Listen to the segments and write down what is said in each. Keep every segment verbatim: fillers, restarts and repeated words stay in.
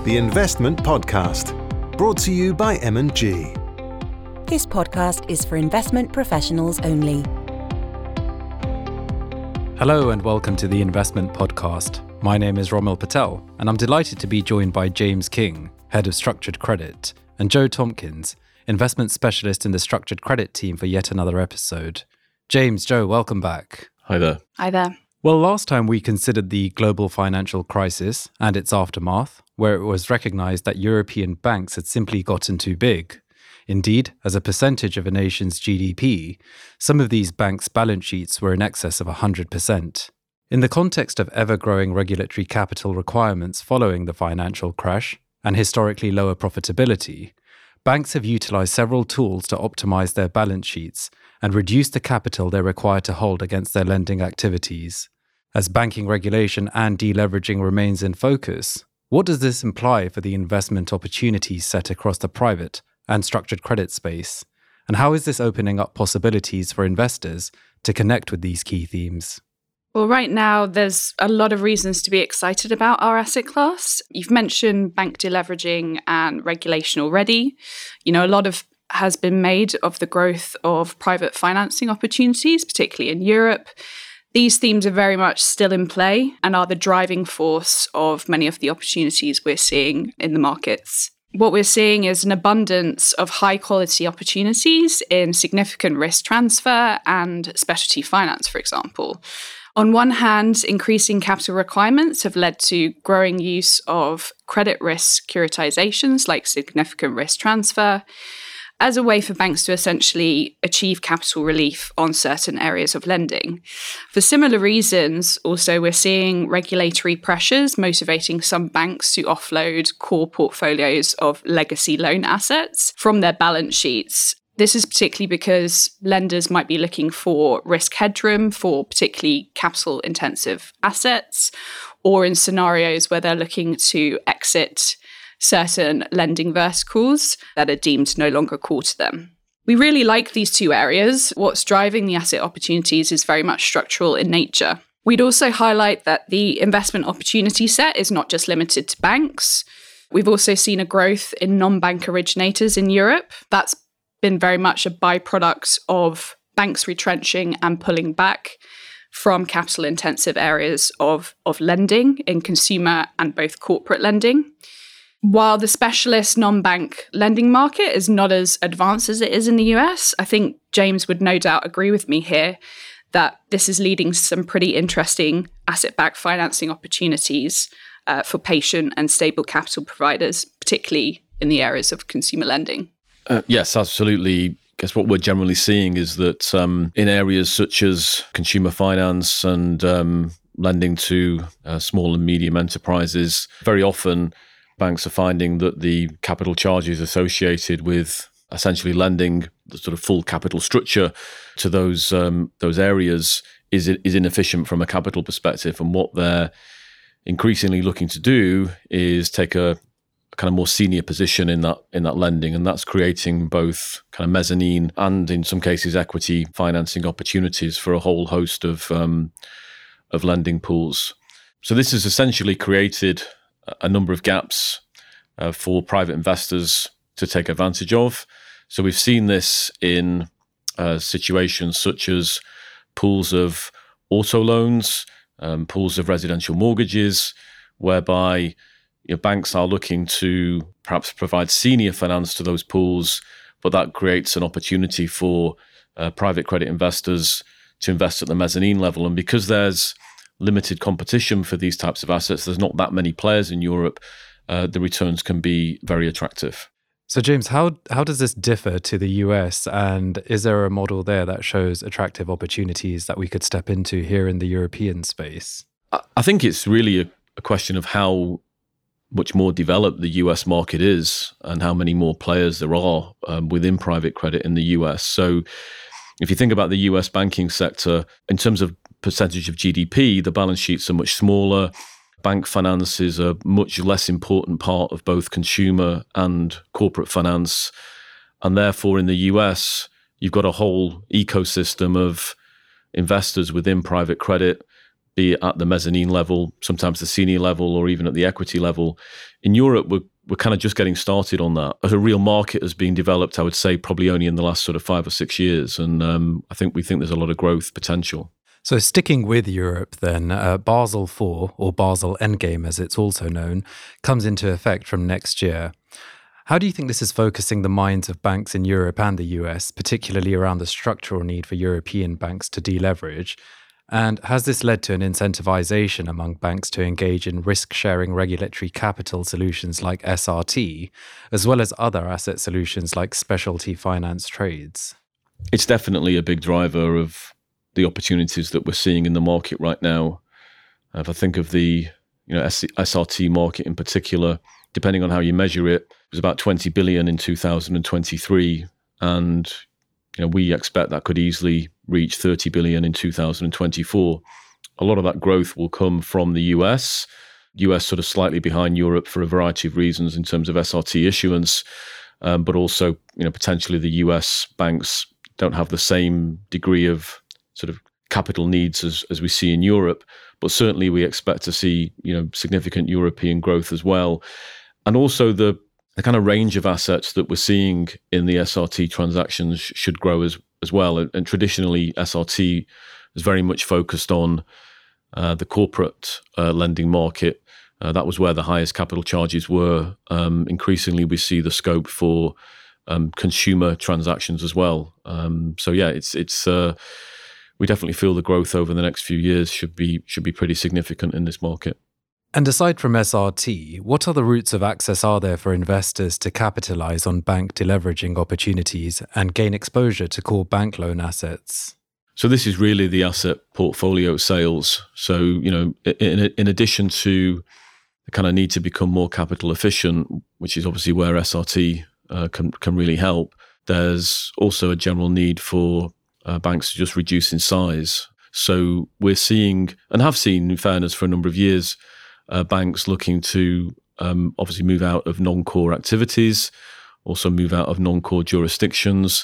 the Investment Podcast, brought to you by M and G. This podcast is for investment professionals only. Hello and welcome to the Investment Podcast. My name is Romil Patel, and I'm delighted to be joined by James King, Head of Structured Credit, and Joe Tompkins, Investment Specialist in the Structured Credit team for yet another episode. James, Joe, welcome back. Hi there. Hi there. Well, last time we considered the global financial crisis and its aftermath, where it was recognised that European banks had simply gotten too big. Indeed, as a percentage of a nation's G D P, some of these banks' balance sheets were in excess of one hundred percent. In the context of ever-growing regulatory capital requirements following the financial crash and historically lower profitability, banks have utilised several tools to optimise their balance sheets and reduce the capital they're required to hold against their lending activities. As banking regulation and deleveraging remains in focus, what does this imply for the investment opportunities set across the private and structured credit space? And how is this opening up possibilities for investors to connect with these key themes? Well, right now, there's a lot of reasons to be excited about our asset class. You've mentioned bank deleveraging and regulation already. You know, a lot of has been made of the growth of private financing opportunities, particularly in Europe. These themes are very much still in play and are the driving force of many of the opportunities we're seeing in the markets. What we're seeing is an abundance of high-quality opportunities in significant risk transfer and specialty finance, for example. On one hand, increasing capital requirements have led to growing use of credit risk securitizations like significant risk transfer as a way for banks to essentially achieve capital relief on certain areas of lending. For similar reasons, also, we're seeing regulatory pressures motivating some banks to offload core portfolios of legacy loan assets from their balance sheets. This is particularly because lenders might be looking for risk headroom for particularly capital-intensive assets, or in scenarios where they're looking to exit certain lending verticals that are deemed no longer core to them. We really like these two areas. What's driving the asset opportunities is very much structural in nature. We'd also highlight that the investment opportunity set is not just limited to banks. We've also seen a growth in non-bank originators in Europe. That's been very much a byproduct of banks retrenching and pulling back from capital-intensive areas of, of lending in consumer and both corporate lending. While the specialist non-bank lending market is not as advanced as it is in the U S, I think James would no doubt agree with me here that this is leading to some pretty interesting asset-backed financing opportunities uh, for patient and stable capital providers, particularly in the areas of consumer lending. Uh, yes, absolutely. I guess what we're generally seeing is that um, in areas such as consumer finance and um, lending to uh, small and medium enterprises, very often banks are finding that the capital charges associated with essentially lending the sort of full capital structure to those um, those areas is is inefficient from a capital perspective. And what they're increasingly looking to do is take a kind of more senior position in that in that lending, and that's creating both kind of mezzanine and in some cases equity financing opportunities for a whole host of um, of lending pools. So this has essentially created a number of gaps uh, for private investors to take advantage of. So we've seen this in uh, situations such as pools of auto loans, um, pools of residential mortgages, whereby you know, banks are looking to perhaps provide senior finance to those pools, but that creates an opportunity for uh, private credit investors to invest at the mezzanine level. And because there's limited competition for these types of assets, there's not that many players in Europe, uh, the returns can be very attractive. So James, how how does this differ to the U S, and is there a model there that shows attractive opportunities that we could step into here in the European space? I think it's really a, a question of how much more developed the U S market is and how many more players there are um, within private credit in the U S. So if you think about the U S banking sector, in terms of percentage of G D P, the balance sheets are much smaller. Bank finance is a much less important part of both consumer and corporate finance. And therefore, in the U S, you've got a whole ecosystem of investors within private credit be it at the mezzanine level, sometimes the senior level, or even at the equity level. In Europe, we're we're kind of just getting started on that. As a real market has been developed, I would say probably only in the last sort of five or six years. And um, I think we think there's a lot of growth potential. So sticking with Europe then, uh, Basel four, or Basel Endgame as it's also known, comes into effect from next year. How do you think this is focusing the minds of banks in Europe and the U S, particularly around the structural need for European banks to deleverage? And has this led to an incentivization among banks to engage in risk-sharing regulatory capital solutions like S R T, as well as other asset solutions like specialty finance trades? It's definitely a big driver of the opportunities that we're seeing in the market right now. If I think of the you know S R T market in particular, depending on how you measure it, it was about twenty billion in two thousand twenty-three, and you know we expect that could easily reach thirty billion in two thousand twenty-four. A lot of that growth will come from the U S. U S sort of slightly behind Europe for a variety of reasons in terms of S R T issuance, um, but also you know potentially the U S banks don't have the same degree of sort of capital needs as, as we see in Europe. But certainly we expect to see you know significant European growth as well. And also the the kind of range of assets that we're seeing in the S R T transactions should grow as as well. And, and traditionally, S R T is very much focused on uh, the corporate uh, lending market. Uh, that was where the highest capital charges were. Um, increasingly, we see the scope for um, consumer transactions as well. Um, so yeah, it's it's uh, we definitely feel the growth over the next few years should be should be pretty significant in this market. And aside from S R T, what other routes of access are there for investors to capitalize on bank deleveraging opportunities and gain exposure to core bank loan assets? So this is really the asset portfolio sales. So, you know, in, in addition to the kind of need to become more capital efficient, which is obviously where S R T uh, can, can really help, there's also a general need for uh, banks to just reduce in size. So we're seeing, and have seen in fairness for a number of years, Uh, banks looking to um, obviously move out of non-core activities, also move out of non-core jurisdictions,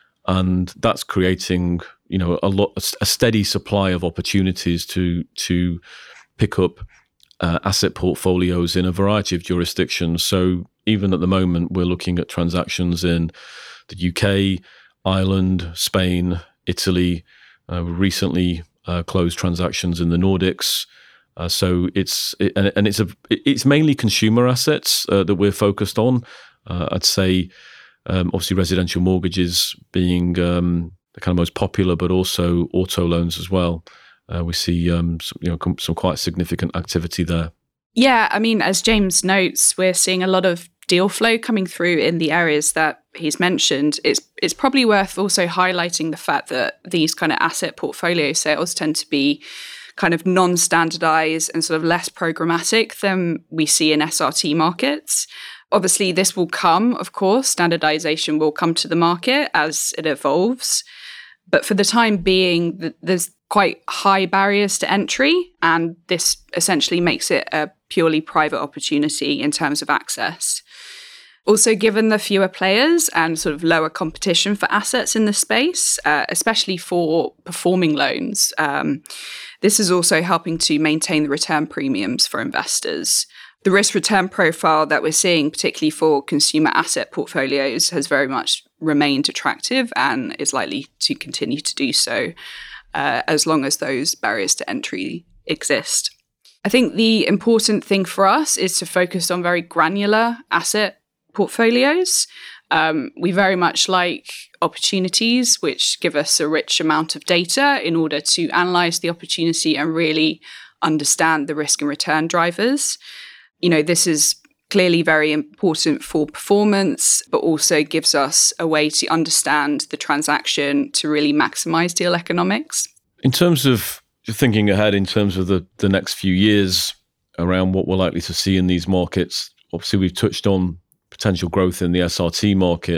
and that's creating, you know, a lot, a steady supply of opportunities to to pick up uh, asset portfolios in a variety of jurisdictions. So even at the moment, we're looking at transactions in the U K, Ireland, Spain, Italy. Uh, we recently uh, closed transactions in the Nordics. Uh, so it's it, and, and it's a it's mainly consumer assets uh, that we're focused on. Uh, I'd say um, obviously residential mortgages being um, the kind of most popular, but also auto loans as well. Uh, we see um, some, you know some quite significant activity there. Yeah, I mean, as James notes, we're seeing a lot of deal flow coming through in the areas that he's mentioned. It's it's probably worth also highlighting the fact that these kind of asset portfolio sales tend to be kind of non-standardized and sort of less programmatic than we see in S R T markets. Obviously, this will come, of course, standardization will come to the market as it evolves. But for the time being, there's quite high barriers to entry, and this essentially makes it a purely private opportunity in terms of access. Also, given the fewer players and sort of lower competition for assets in the space, uh, especially for performing loans, um, this is also helping to maintain the return premiums for investors. The risk-return profile that we're seeing, particularly for consumer asset portfolios, has very much remained attractive and is likely to continue to do so uh, as long as those barriers to entry exist. I think the important thing for us is to focus on very granular asset portfolios. Um, we very much like opportunities which give us a rich amount of data in order to analyze the opportunity and really understand the risk and return drivers. You know, this is clearly very important for performance, but also gives us a way to understand the transaction to really maximize deal economics. In terms of thinking ahead, in terms of the, the next few years around what we're likely to see in these markets, obviously we've touched on potential growth in the S R T market.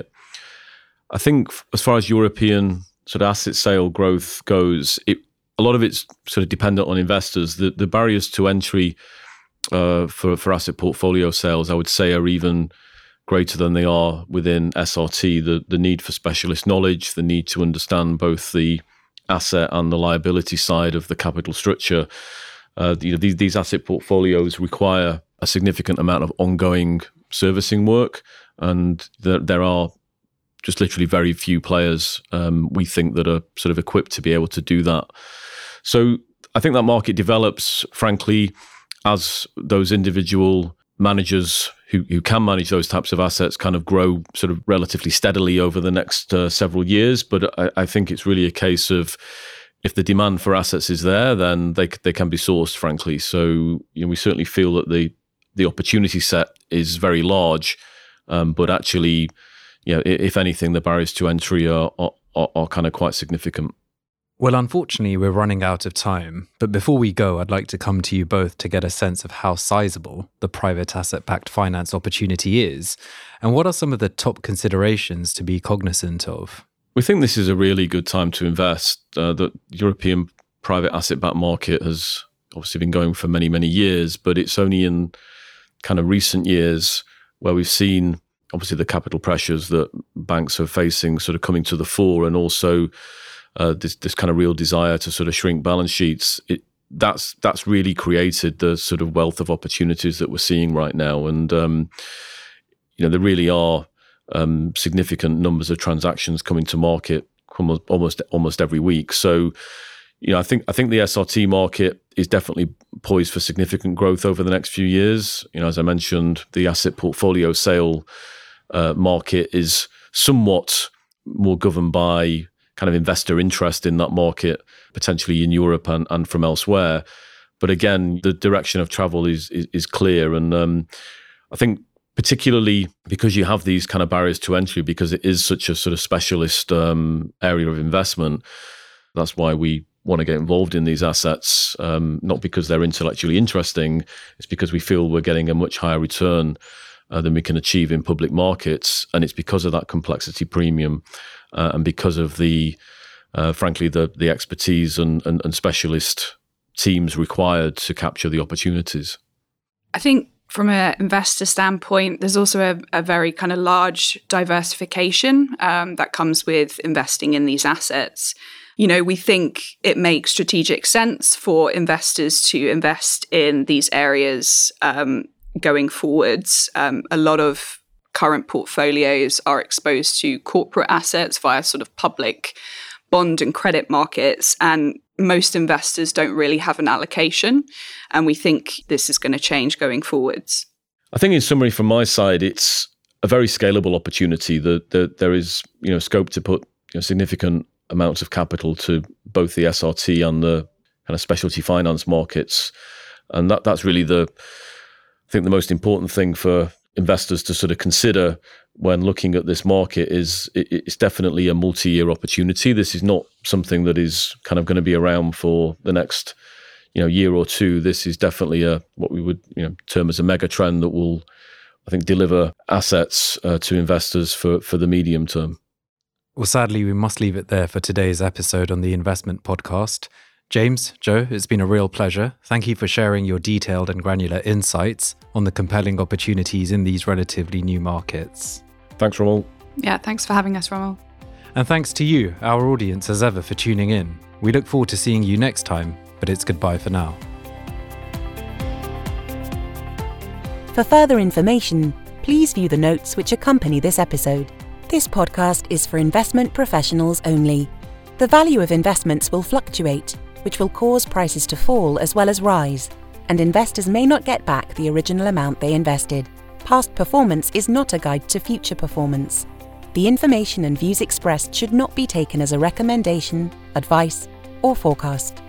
I think as far as European sort of asset sale growth goes, it, a lot of it's sort of dependent on investors. The, the barriers to entry uh, for, for asset portfolio sales, I would say, are even greater than they are within S R T. The, the need for specialist knowledge, the need to understand both the asset and the liability side of the capital structure. Uh, you know, these, these asset portfolios require a significant amount of ongoing servicing work, and there, there are just literally very few players, um, we think, that are sort of equipped to be able to do that. So I think that market develops, frankly, as those individual managers who, who can manage those types of assets kind of grow sort of relatively steadily over the next uh, several years. But I, I think it's really a case of, if the demand for assets is there, then they they can be sourced, frankly. So you know, we certainly feel that the the opportunity set is very large, um, but actually, you know, if anything, the barriers to entry are are, are kind of quite significant. Well, unfortunately, we're running out of time. But before we go, I'd like to come to you both to get a sense of how sizable the private asset-backed finance opportunity is, and what are some of the top considerations to be cognizant of? We think this is a really good time to invest. Uh, the European private asset-backed market has obviously been going for many, many years, but it's only in kind of recent years where we've seen, obviously, the capital pressures that banks are facing sort of coming to the fore, and also uh, this this kind of real desire to sort of shrink balance sheets. It, that's that's really created the sort of wealth of opportunities that we're seeing right now, and um, you know, there really are um, significant numbers of transactions coming to market almost almost every week. So, you know, I think I think the S R T market is definitely poised for significant growth over the next few years. You know, as I mentioned, the asset portfolio sale uh, market is somewhat more governed by kind of investor interest in that market, potentially in Europe and, and from elsewhere. But again, the direction of travel is is, is clear, and um, I think particularly because you have these kind of barriers to entry, because it is such a sort of specialist um, area of investment. That's why we want to get involved in these assets, um, not because they're intellectually interesting. It's because we feel we're getting a much higher return uh, than we can achieve in public markets, and it's because of that complexity premium uh, and because of the, uh, frankly, the the expertise and, and, and specialist teams required to capture the opportunities. I think from an investor standpoint, there's also a, a very kind of large diversification um, that comes with investing in these assets. You know, we think it makes strategic sense for investors to invest in these areas um, going forwards. Um, a lot of current portfolios are exposed to corporate assets via sort of public bond and credit markets, and most investors don't really have an allocation. And we think this is going to change going forwards. I think in summary from my side, it's a very scalable opportunity. That the, there is, you know, scope to put, you know, significant amounts of capital to both the S R T and the kind of specialty finance markets. And that that's really the, I think the most important thing for investors to sort of consider when looking at this market is it, it's definitely a multi-year opportunity. This is not something that is kind of going to be around for the next, you know, year or two. This is definitely a what we would, you know, term as a mega trend that will, I think, deliver assets uh, to investors for, for the medium term. Well, sadly, we must leave it there for today's episode on the Investment Podcast. James, Joe, it's been a real pleasure. Thank you for sharing your detailed and granular insights on the compelling opportunities in these relatively new markets. Thanks, Rommel. Yeah, thanks for having us, Rommel. And thanks to you, our audience, as ever, for tuning in. We look forward to seeing you next time, but it's goodbye for now. For further information, please view the notes which accompany this episode. This podcast is for investment professionals only. The value of investments will fluctuate, which will cause prices to fall as well as rise, and investors may not get back the original amount they invested. Past performance is not a guide to future performance. The information and views expressed should not be taken as a recommendation, advice, or forecast.